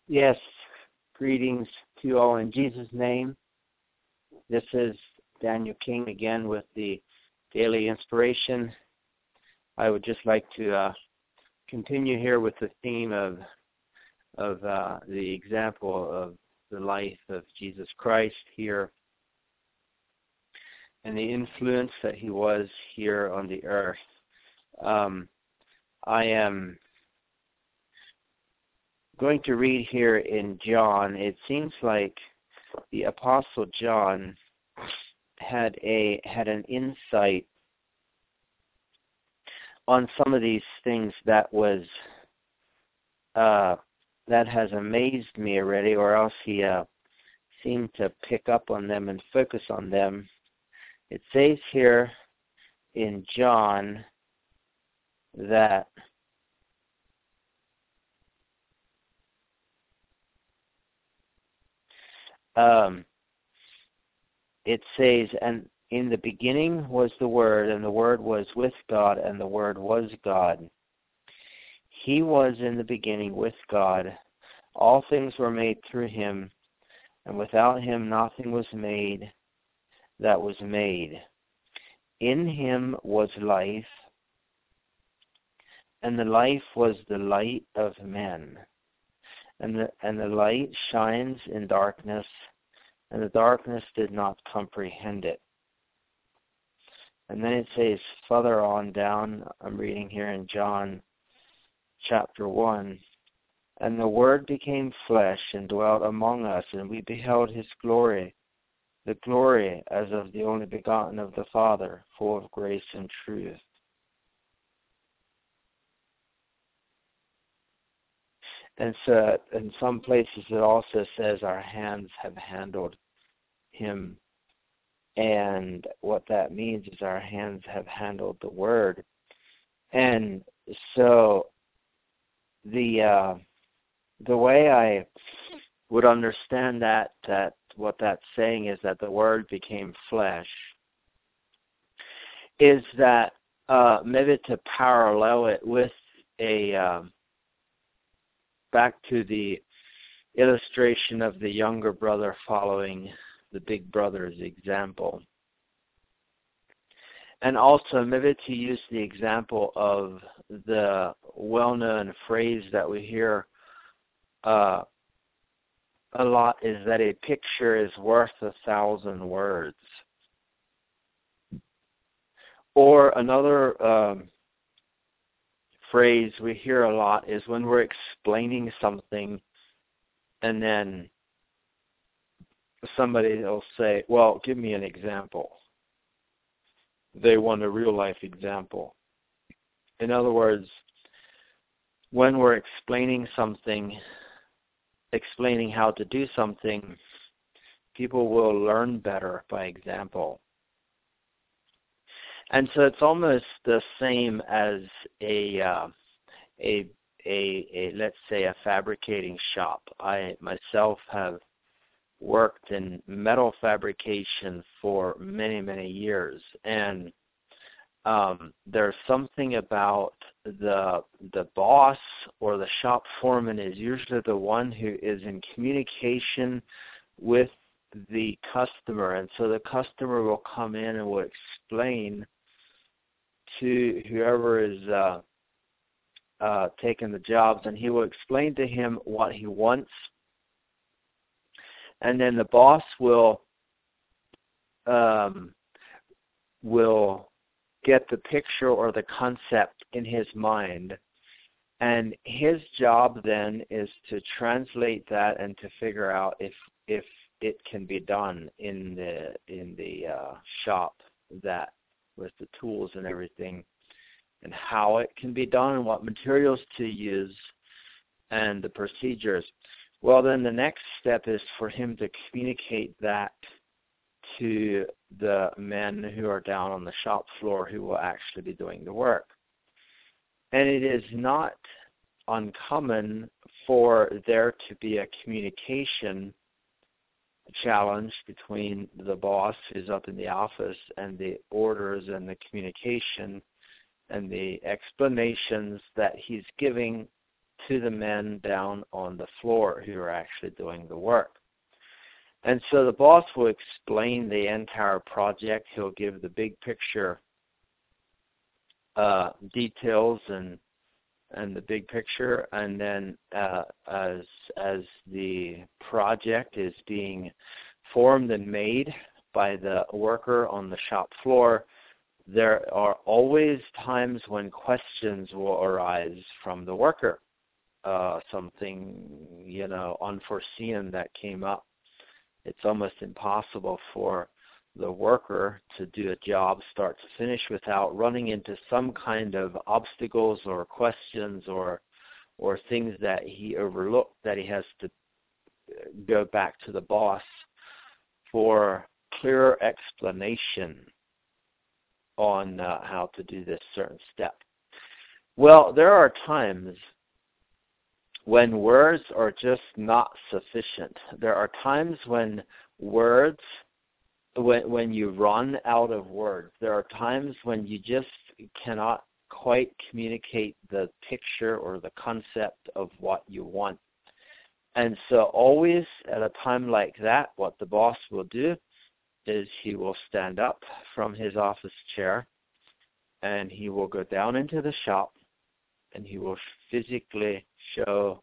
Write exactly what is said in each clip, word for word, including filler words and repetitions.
Yes, greetings to you all in Jesus' name. This is Daniel King again with the Daily Inspiration. I would just like to uh, continue here with the theme of of uh, the example of the life of Jesus Christ here and the influence that he was here on the earth. Um, I am going to read here in John. It seems like the Apostle John had a had an insight on some of these things that was uh, that has amazed me already, or else he uh, seemed to pick up on them and focus on them. It says here in John that um, it says, and in the beginning was the Word, and the Word was with God, and the Word was God. He was in the beginning with God. All things were made through him, and without him nothing was made that was made. In him was life, and the life was the light of men. And the, and the light shines in darkness, and the darkness did not comprehend it. And then it says further on down, I'm reading here in John chapter one, and the Word became flesh and dwelt among us, and we beheld his glory, the glory as of the only begotten of the Father, full of grace and truth. And so in some places it also says our hands have handled him. And what that means is our hands have handled the Word. And so the uh, the way I would understand that, that what that's saying is that the Word became flesh, is that uh, maybe to parallel it with a uh, back to the illustration of the younger brother following the big brother's example. And also maybe to use the example of the well-known phrase that we hear uh, a lot, is that a picture is worth a thousand words. Or another um, phrase we hear a lot is when we're explaining something and then somebody will say, well, give me an example. They want a real-life example. In other words, when we're explaining something, explaining how to do something, people will learn better by example. And so it's almost the same as a, uh, a, a, a, let's say, a fabricating shop. I myself have worked in metal fabrication for many, many years, and um, there's something about the the boss or the shop foreman is usually the one who is in communication with the customer, and so the customer will come in and will explain to whoever is uh, uh, taking the jobs, and he will explain to him what he wants. And then the boss will um, will get the picture or the concept in his mind, and his job then is to translate that and to figure out if if it can be done in the in the uh, shop, that with the tools and everything, and how it can be done and what materials to use and the procedures. Well, then the next step is for him to communicate that to the men who are down on the shop floor who will actually be doing the work. And it is not uncommon for there to be a communication challenge between the boss who's up in the office and the orders and the communication and the explanations that he's giving to the men down on the floor who are actually doing the work. And so the boss will explain the entire project. He'll give the big picture uh, details and and the big picture, and then uh, as as the project is being formed and made by the worker on the shop floor, there are always times when questions will arise from the worker, uh, something, you know, unforeseen that came up. It's almost impossible for the worker to do a job start to finish without running into some kind of obstacles or questions or or things that he overlooked that he has to go back to the boss for clearer explanation on uh, how to do this certain step. Well, there are times when words are just not sufficient. There are times when words When when you run out of words. There are times when you just cannot quite communicate the picture or the concept of what you want. And so always at a time like that, what the boss will do is he will stand up from his office chair and he will go down into the shop and he will physically show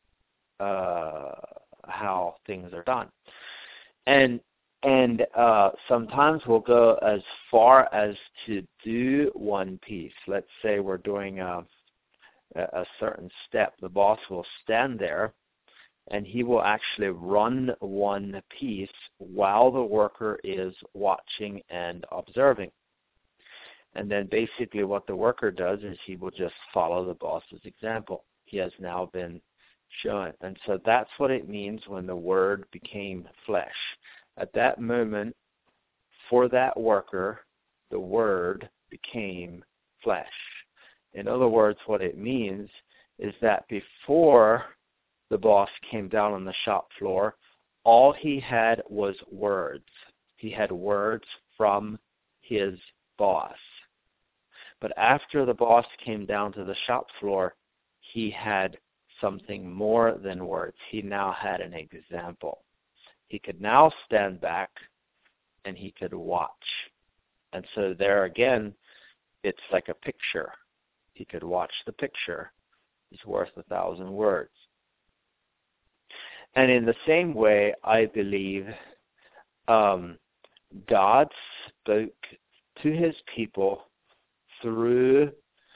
uh, how things are done. And And uh, sometimes we'll go as far as to do one piece. Let's say we're doing a, a certain step. The boss will stand there, and he will actually run one piece while the worker is watching and observing. And then basically what the worker does is he will just follow the boss's example. He has now been shown. And so that's what it means when the Word became flesh. At that moment, for that worker, the Word became flesh. In other words, what it means is that before the boss came down on the shop floor, all he had was words. He had words from his boss. But after the boss came down to the shop floor, he had something more than words. He now had an example. He could now stand back and he could watch. And so there again, it's like a picture. He could watch the picture. It's worth a thousand words. And in the same way, I believe um, God spoke to his people through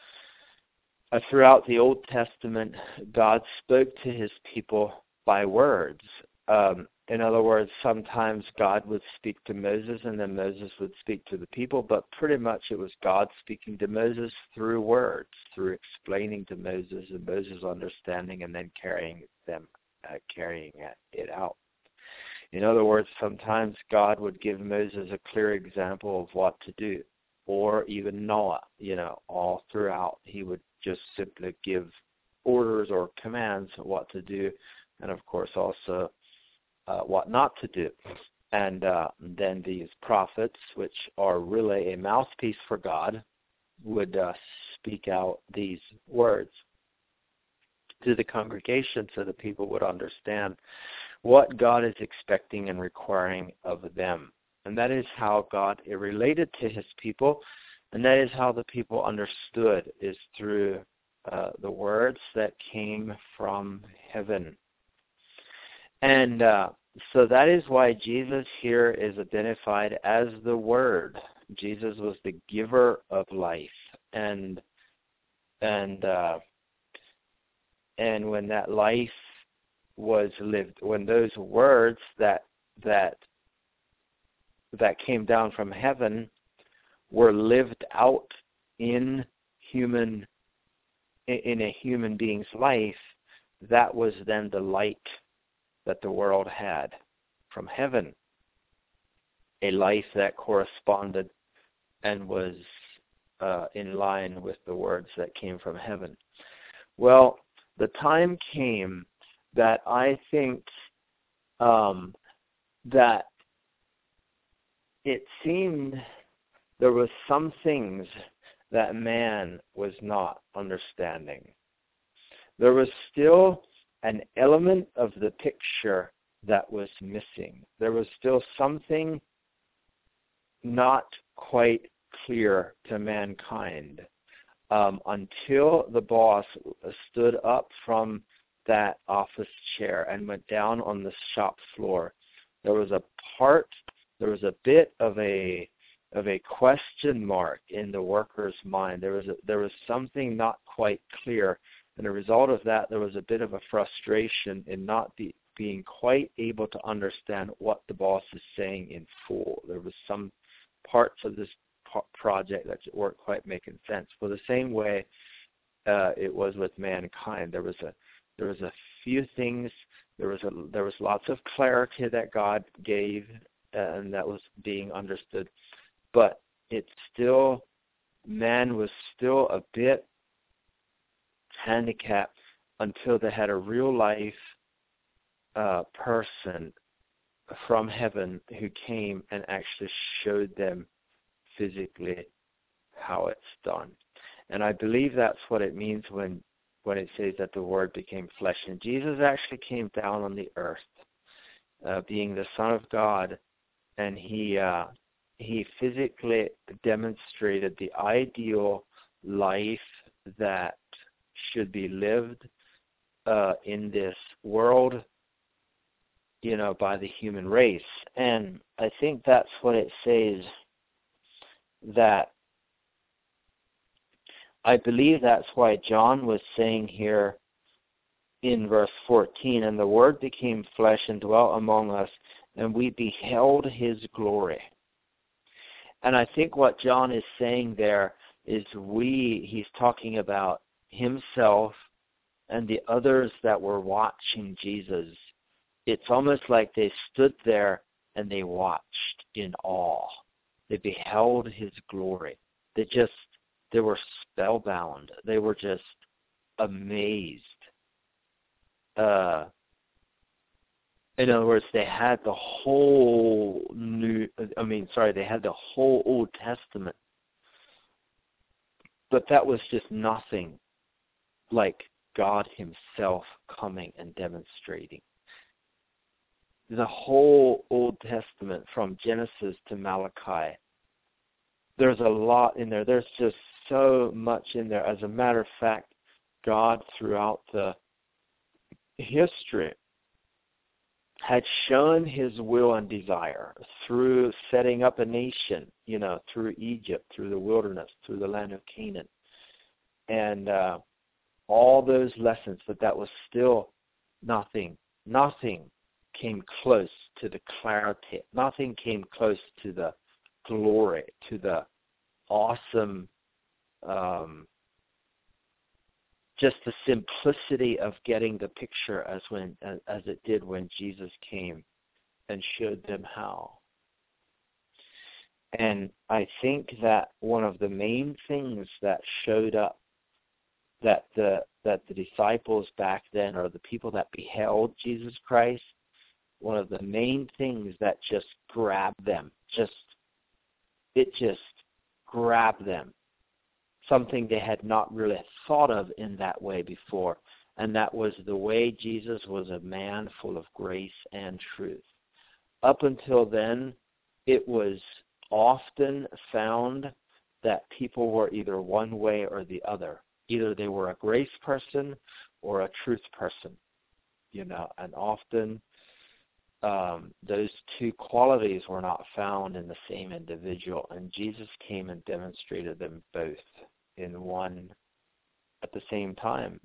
uh, throughout the Old Testament. God spoke to his people by words. Um, In other words, sometimes God would speak to Moses and then Moses would speak to the people, but pretty much it was God speaking to Moses through words, through explaining to Moses and Moses understanding and then carrying them, uh, carrying it out. In other words, sometimes God would give Moses a clear example of what to do, or even Noah, you know, all throughout. He would just simply give orders or commands of what to do, and of course also Uh, what not to do. And uh, then these prophets, which are really a mouthpiece for God, would uh, speak out these words to the congregation so the people would understand what God is expecting and requiring of them. And that is how God related to his people, and that is how the people understood, is through uh, the words that came from heaven. And uh, so that is why Jesus here is identified as the Word. Jesus was the giver of life, and and uh, and when that life was lived, when those words that that that came down from heaven were lived out in human in a human being's life, that was then the light that the world had from heaven, a life that corresponded and was uh, in line with the words that came from heaven. Well, the time came that I think um, that it seemed there was some things that man was not understanding. there was still an element of the picture that was missing. There was still something not quite clear to mankind um, until the boss stood up from that office chair and went down on the shop floor. There was a part, there was a bit of a of a question mark in the worker's mind. There was a, there was something not quite clear, and a result of that, there was a bit of a frustration in not be, being quite able to understand what the boss is saying in full. There was some parts of this project that weren't quite making sense. Well, the same way uh, it was with mankind. There was a there was a few things. There was a there was lots of clarity that God gave, and that was being understood. But it's still, man was still a bit handicapped until they had a real life uh, person from heaven who came and actually showed them physically how it's done. And I believe that's what it means when, when it says that the Word became flesh. And Jesus actually came down on the earth, uh, being the Son of God, and he uh, he physically demonstrated the ideal life that should be lived uh, in this world, you know, by the human race. And I think that's what it says, that I believe that's why John was saying here in verse fourteen, and the Word became flesh and dwelt among us, and we beheld his glory. And I think what John is saying there is we, he's talking about himself and the others that were watching Jesus. It's almost like they stood there and they watched in awe. They beheld his glory. They just, they were spellbound. They were just amazed. Uh, in other words, they had the whole new, I mean, sorry, they had the whole Old Testament. But that was just nothing like God himself coming and demonstrating. The whole Old Testament from Genesis to Malachi, there's a lot in there. There's just so much in there. As a matter of fact, God throughout the history had shown his will and desire through setting up a nation, you know, through Egypt, through the wilderness, through the land of Canaan. And uh, all those lessons, but that was still nothing, nothing came close to the clarity. Nothing came close to the glory, to the awesome, um, just the simplicity of getting the picture as when as it did when Jesus came and showed them how. And I think that one of the main things that showed up that the that the disciples back then, or the people that beheld Jesus Christ, one of the main things that just grabbed them, just it just grabbed them, something they had not really thought of in that way before, and that was the way Jesus was a man full of grace and truth. Up until then, it was often found that people were either one way or the other. Either they were a grace person or a truth person, you know, and often um, those two qualities were not found in the same individual, and Jesus came and demonstrated them both in one at the same time.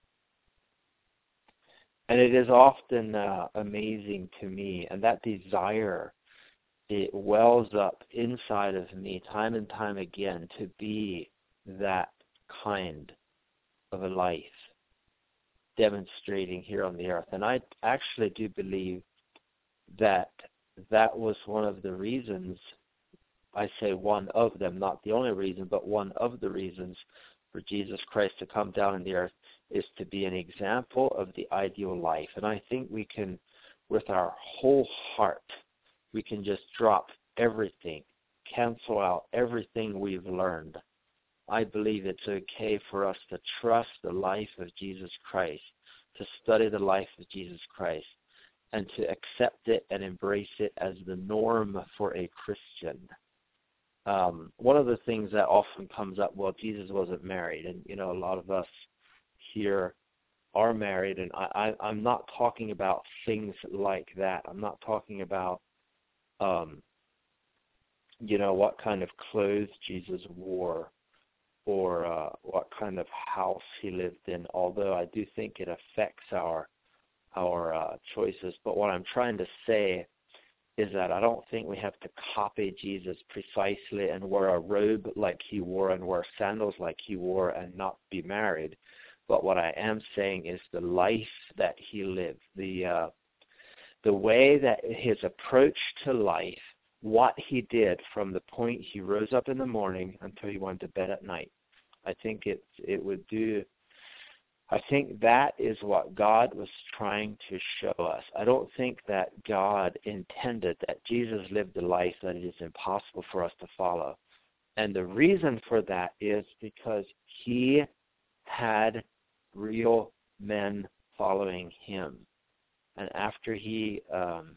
And it is often uh, amazing to me, and that desire, it wells up inside of me time and time again to be that kind of a life demonstrating here on the earth. And I actually do believe that that was one of the reasons, I say one of them, not the only reason, but one of the reasons for Jesus Christ to come down in the earth is to be an example of the ideal life. And I think we can, with our whole heart, we can just drop everything, cancel out everything we've learned I believe it's okay for us to trust the life of Jesus Christ, to study the life of Jesus Christ, and to accept it and embrace it as the norm for a Christian. Um, one of the things that often comes up, well, Jesus wasn't married, and you know, a lot of us here are married, and I, I, I'm not talking about things like that. I'm not talking about, um, you know, what kind of clothes Jesus wore, or uh, what kind of house he lived in, although I do think it affects our our uh, choices. But what I'm trying to say is that I don't think we have to copy Jesus precisely and wear a robe like he wore and wear sandals like he wore and not be married. But what I am saying is the life that he lived, the uh, the way that his approach to life, what he did from the point he rose up in the morning until he went to bed at night. I think it it would do, I think that is what God was trying to show us. I don't think that God intended that Jesus lived a life that it is impossible for us to follow. And the reason for that is because he had real men following him. And after he um,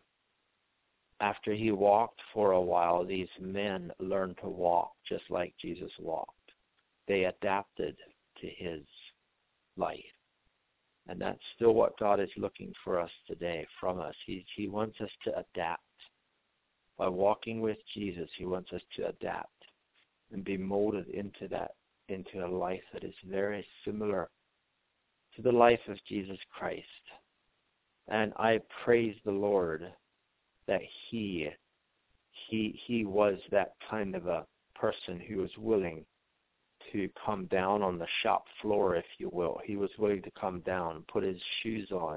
after he walked for a while, these men learned to walk just like Jesus walked. They adapted to his life. And that's still what God is looking for us today from us. He, he wants us to adapt. By walking with Jesus, he wants us to adapt and be molded into that, into a life that is very similar to the life of Jesus Christ. And I praise the Lord that he, he, he was that kind of a person who was willing to come down on the shop floor, if you will. He was willing to come down, put his shoes on,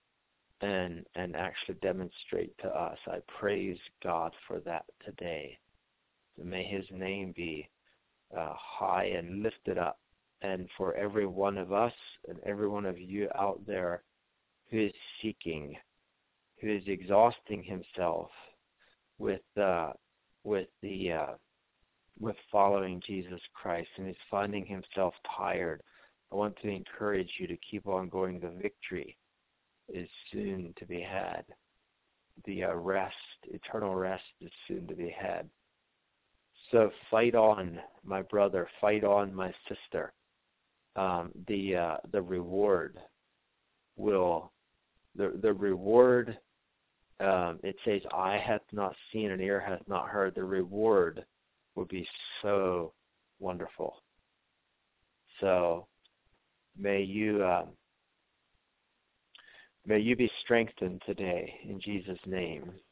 and and actually demonstrate to us. I praise God for that today. May his name be uh, high and lifted up. And for every one of us and every one of you out there who is seeking, who is exhausting himself with uh, with the uh, with following Jesus Christ and is finding himself tired, I want to encourage you to keep on going. The victory is soon to be had. The uh, rest, eternal rest, is soon to be had. So fight on, my brother. Fight on, my sister. Um, the uh, the reward will the the reward. Um, it says, "Eye hath not seen and ear hath not heard." The reward would be so wonderful. So may you uh, may you be strengthened today in Jesus' name.